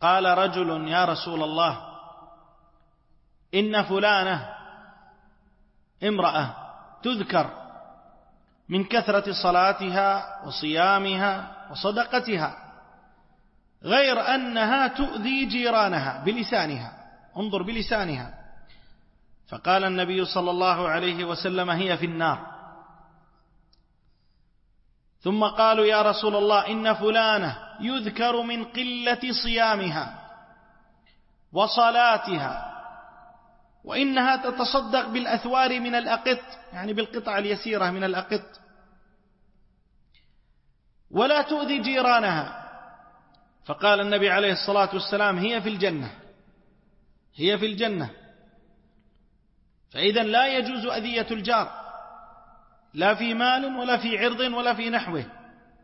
قال رجل: يا رسول الله، إن فلانة امرأة تذكر من كثرة صلاتها وصيامها وصدقتها، غير أنها تؤذي جيرانها بلسانها. انظر، بلسانها. فقال النبي صلى الله عليه وسلم: هي في النار. ثم قالوا: يا رسول الله، إن فلانة يذكر من قلة صيامها وصلاتها، وإنها تتصدق بالأثوار من الأقط، يعني بالقطع اليسيرة من الأقط، ولا تؤذي جيرانها. فقال النبي عليه الصلاة والسلام: هي في الجنة، هي في الجنة. فإذا لا يجوز أذية الجار، لا في مال ولا في عرض ولا في نحوه.